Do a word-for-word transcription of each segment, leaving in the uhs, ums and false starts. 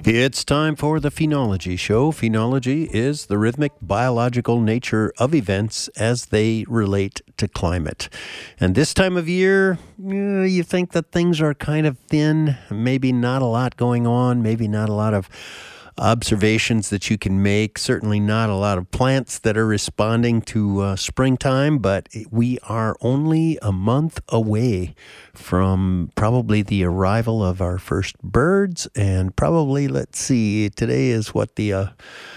It's time for the Phenology Show. Phenology is the rhythmic biological nature of events as they relate to climate. And this time of year, you think that things are kind of thin, maybe not a lot going on, maybe not a lot of observations that you can make, certainly not a lot of plants that are responding to uh, springtime, but we are only a month away from probably the arrival of our first birds, and probably, let's see, today is what, the uh,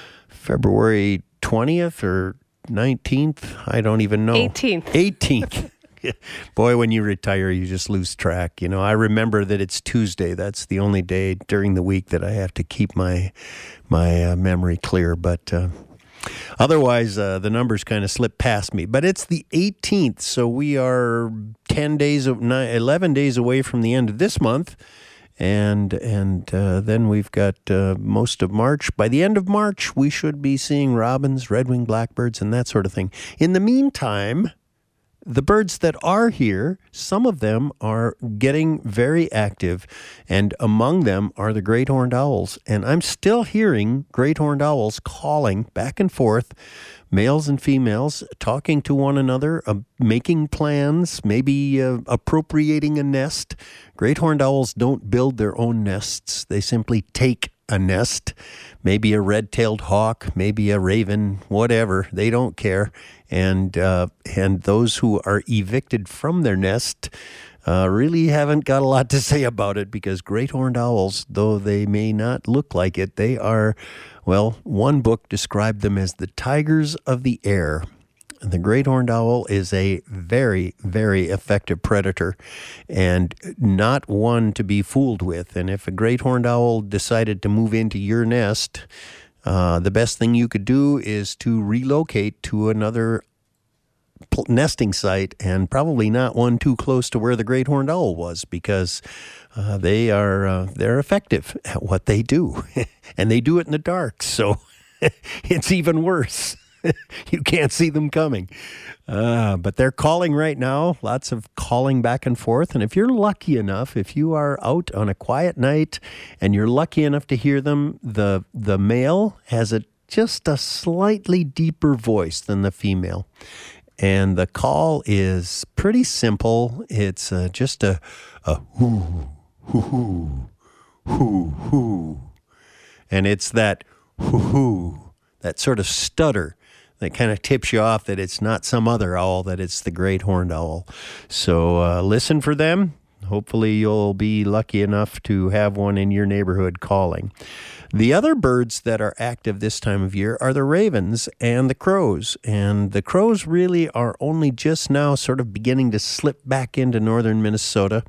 February twentieth or nineteenth? I don't even know. eighteenth. eighteenth. Boy, when you retire, you just lose track. You know, I remember that it's Tuesday. That's the only day during the week that I have to keep my my uh, memory clear. But uh, otherwise, uh, the numbers kind of slip past me. But it's the eighteenth, so we are ten days, nine, eleven days away from the end of this month. And and uh, then we've got uh, most of March. By the end of March, we should be seeing robins, red-winged blackbirds, and that sort of thing. In the meantime, the birds that are here, some of them are getting very active, and among them are the great horned owls. And I'm still hearing great horned owls calling back and forth, males and females, talking to one another, uh, making plans, maybe uh, appropriating a nest. Great horned owls don't build their own nests. They simply take a nest, maybe a red-tailed hawk, maybe a raven, whatever. They don't care. And uh, and those who are evicted from their nest uh, really haven't got a lot to say about it, because great horned owls, though they may not look like it, they are, well, one book described them as the tigers of the air. The great horned owl is a very, very effective predator, and not one to be fooled with. And if a great horned owl decided to move into your nest, uh, the best thing you could do is to relocate to another pl- nesting site, and probably not one too close to where the great horned owl was, because uh, they are uh, they're effective at what they do, and they do it in the dark. So it's even worse. You can't see them coming. Uh, but they're calling right now, lots of calling back and forth. And if you're lucky enough, if you are out on a quiet night and you're lucky enough to hear them, the the male has a just a slightly deeper voice than the female. And the call is pretty simple. It's uh, just a, a hoo, hoo, hoo, hoo, hoo. And it's that hoo, hoo, that sort of stutter that kind of tips you off that it's not some other owl, that it's the great horned owl. So uh, listen for them. Hopefully you'll be lucky enough to have one in your neighborhood calling. The other birds that are active this time of year are the ravens and the crows. And the crows really are only just now sort of beginning to slip back into northern Minnesota.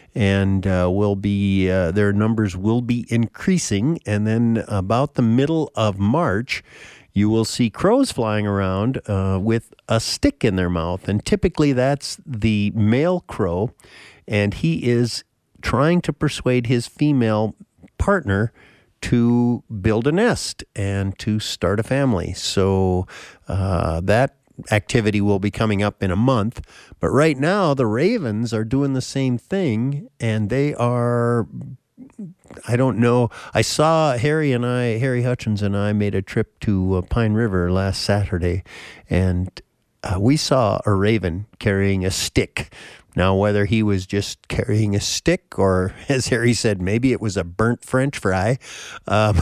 And uh, will be uh, their numbers will be increasing. And then about the middle of March, you will see crows flying around uh, with a stick in their mouth. And typically that's the male crow, and he is trying to persuade his female partner to build a nest and to start a family. So uh, that activity will be coming up in a month. But right now, the ravens are doing the same thing, and they are... I don't know. I saw Harry and I, Harry Hutchins and I made a trip to uh, Pine River last Saturday, and uh, we saw a raven carrying a stick. Now, whether he was just carrying a stick or, as Harry said, maybe it was a burnt French fry. Um,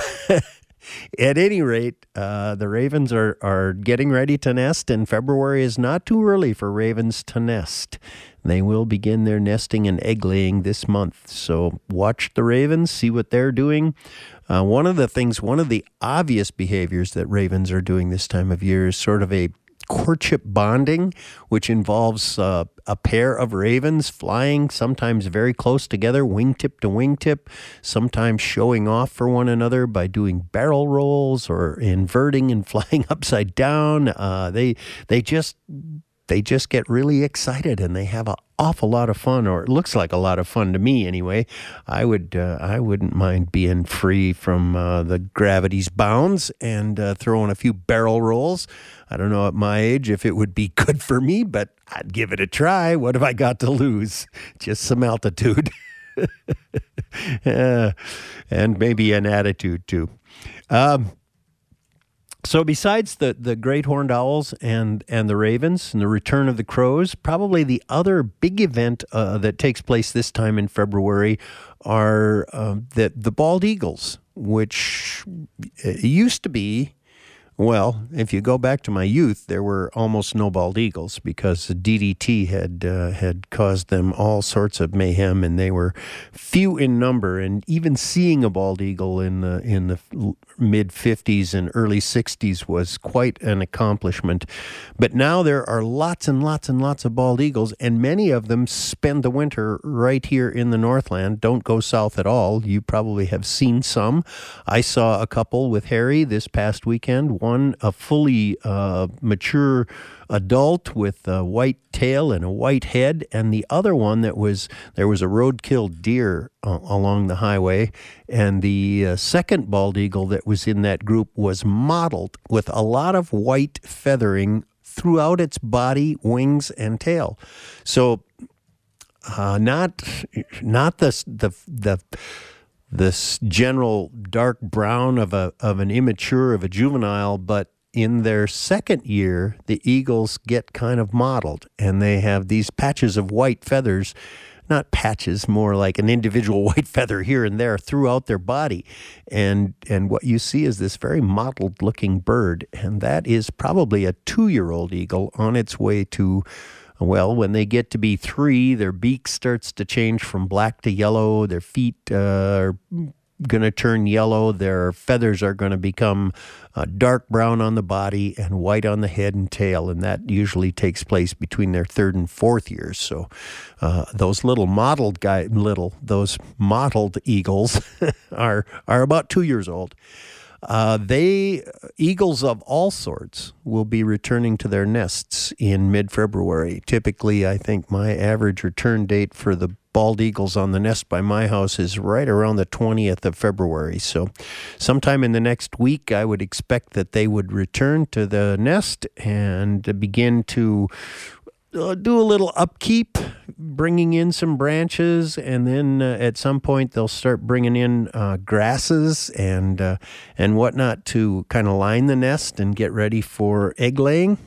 at any rate, uh, the ravens are, are getting ready to nest, and February is not too early for ravens to nest. They will begin their nesting and egg laying this month. So watch the ravens, see what they're doing. Uh, one of the things, one of the obvious behaviors that ravens are doing this time of year is sort of a courtship bonding, which involves uh, a pair of ravens flying sometimes very close together, wingtip to wingtip, sometimes showing off for one another by doing barrel rolls or inverting and flying upside down. Uh, they they just... They just get really excited, and they have an awful lot of fun, or it looks like a lot of fun to me anyway. I would, uh, I wouldn't mind being free from uh, the gravity's bounds and uh, throwing a few barrel rolls. I don't know at my age if it would be good for me, but I'd give it a try. What have I got to lose? Just some altitude. uh, and maybe an attitude too. Um, So besides the, the great horned owls and, and the ravens and the return of the crows, probably the other big event uh, that takes place this time in February are uh, the, the bald eagles, which used to be, well, if you go back to my youth, there were almost no bald eagles because D D T had uh, had caused them all sorts of mayhem, and they were few in number. And even seeing a bald eagle in the in the mid fifties and early sixties was quite an accomplishment. But now there are lots and lots and lots of bald eagles, and many of them spend the winter right here in the Northland. Don't go south at all. You probably have seen some. I saw a couple with Harry this past weekend. One, a fully uh, mature adult with a white tail and a white head, and the other one that was, there was a roadkill deer uh, along the highway, and the uh, second bald eagle that was in that group was mottled with a lot of white feathering throughout its body, wings, and tail. So uh, not not the the the this general dark brown of a of an immature, of a juvenile, but in their second year, the eagles get kind of mottled, and they have these patches of white feathers, not patches, more like an individual white feather here and there throughout their body. And and what you see is this very mottled looking bird, and that is probably a two-year-old eagle on its way to, well, when they get to be three, their beak starts to change from black to yellow. Their feet uh, are going to turn yellow. Their feathers are going to become uh, dark brown on the body and white on the head and tail. And that usually takes place between their third and fourth years. So uh, those little mottled guy, little those mottled eagles are are about two years old. Uh, they, eagles of all sorts, will be returning to their nests in mid-February. Typically, I think my average return date for the bald eagles on the nest by my house is right around the twentieth of February. So sometime in the next week, I would expect that they would return to the nest and begin to Uh, do a little upkeep, bringing in some branches, and then uh, at some point they'll start bringing in uh, grasses and uh, and whatnot to kind of line the nest and get ready for egg laying.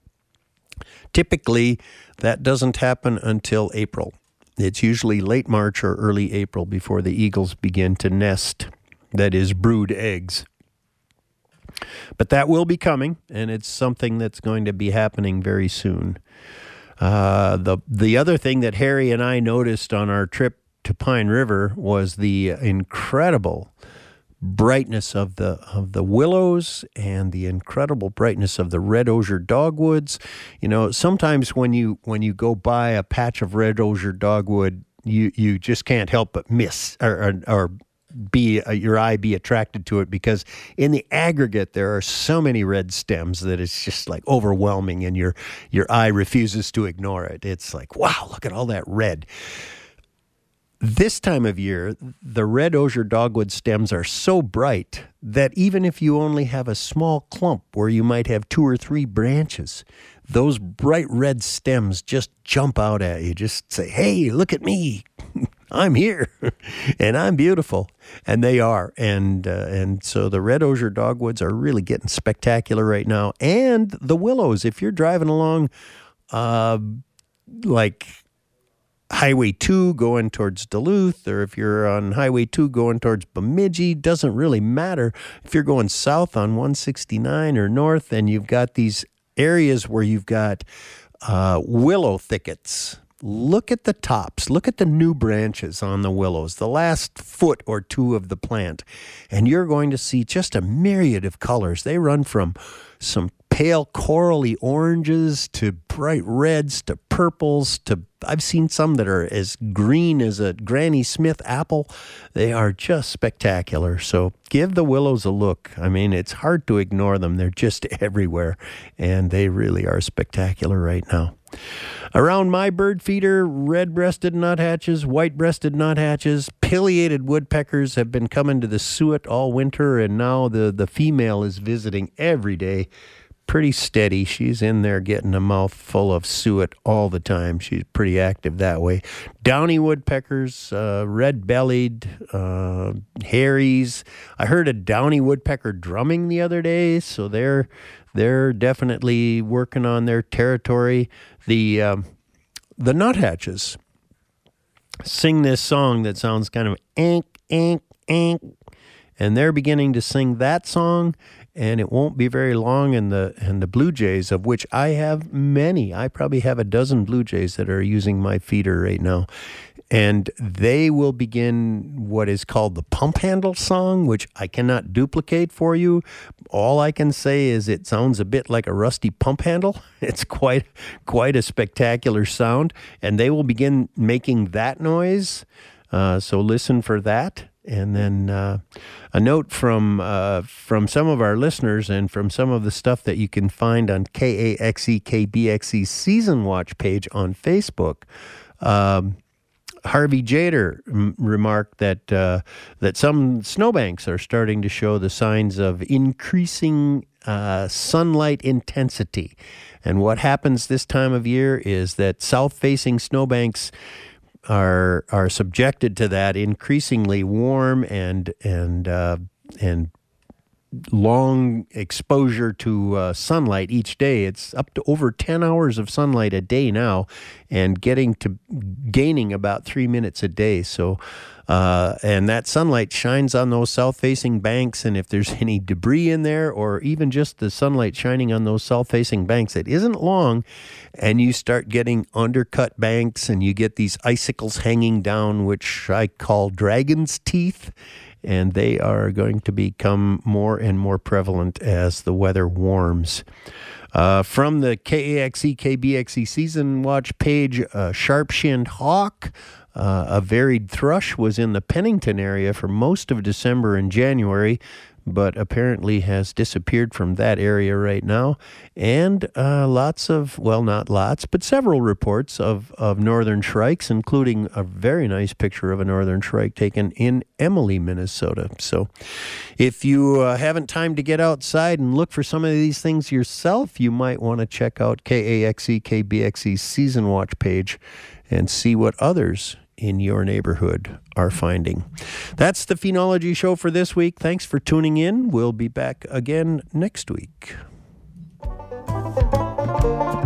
Typically, that doesn't happen until April. It's usually late March or early April before the eagles begin to nest, that is, brood eggs. But that will be coming, and it's something that's going to be happening very soon. Uh, the the other thing that Harry and I noticed on our trip to Pine River was the incredible brightness of the of the willows and the incredible brightness of the red osier dogwoods. You know, sometimes when you when you go by a patch of red osier dogwood, you you just can't help but miss or or, or be uh, your eye be attracted to it, because in the aggregate there are so many red stems that it's just like overwhelming, and your your eye refuses to ignore it. It's like, wow, look at all that red. This time of year, the red osier dogwood stems are so bright that even if you only have a small clump where you might have two or three branches, those bright red stems just jump out at you. Just say, hey, look at me. I'm here, and I'm beautiful, and they are, and uh, and so the red osier dogwoods are really getting spectacular right now, and the willows. If you're driving along, uh, like Highway two going towards Duluth, or if you're on Highway two going towards Bemidji, doesn't really matter. If you're going south on one sixty-nine or north, and you've got these areas where you've got uh, willow thickets. Look at the tops. Look at the new branches on the willows, the last foot or two of the plant, and you're going to see just a myriad of colors. They run from some pale corally oranges to bright reds to purples to, I've seen some that are as green as a Granny Smith apple. They are just spectacular. So give the willows a look. I mean, it's hard to ignore them. They're just everywhere, and they really are spectacular right now. Around my bird feeder, red-breasted nuthatches, white-breasted nuthatches, pileated woodpeckers have been coming to the suet all winter, and now the, the female is visiting every day. pretty steady. She's in there getting a mouthful of suet all the time. She's pretty active that way. Downy woodpeckers, uh, red-bellied, uh, Harries. I heard a downy woodpecker drumming the other day, so they're they're definitely working on their territory. The um, the nuthatches sing this song that sounds kind of ink, ink, ink, and they're beginning to sing that song. And it won't be very long, and the and the blue jays, of which I have many. I probably have a dozen blue jays that are using my feeder right now. And they will begin what is called the pump handle song, which I cannot duplicate for you. All I can say is it sounds a bit like a rusty pump handle. It's quite quite a spectacular sound. And they will begin making that noise. Uh, so listen for that. And then uh, a note from uh, from some of our listeners and from some of the stuff that you can find on K A X E K B X E Season Watch page on Facebook. Um, Harvey Jader m- remarked that uh, that some snowbanks are starting to show the signs of increasing uh, sunlight intensity. And what happens this time of year is that south-facing snowbanks are are subjected to that increasingly warm and and uh, and long exposure to uh, sunlight each day. It's up to over ten hours of sunlight a day now, and getting to gaining about three minutes a day. So, uh, and that sunlight shines on those south-facing banks, and if there's any debris in there, or even just the sunlight shining on those south-facing banks, it isn't long, and you start getting undercut banks, and you get these icicles hanging down, which I call dragon's teeth. And they are going to become more and more prevalent as the weather warms. Uh, from the K A X E K B X E Season Watch page, a sharp-shinned hawk, uh, a varied thrush was in the Pennington area for most of December and January, but apparently has disappeared from that area right now. And uh, lots of, well, not lots, but several reports of, of northern shrikes, including a very nice picture of a northern shrike taken in Emily, Minnesota. So if you uh, haven't time to get outside and look for some of these things yourself, you might want to check out K A X E K B X E's Season Watch page and see what others in your neighborhood are finding. That's the Phenology Show for this week. Thanks for tuning in. We'll be back again next week.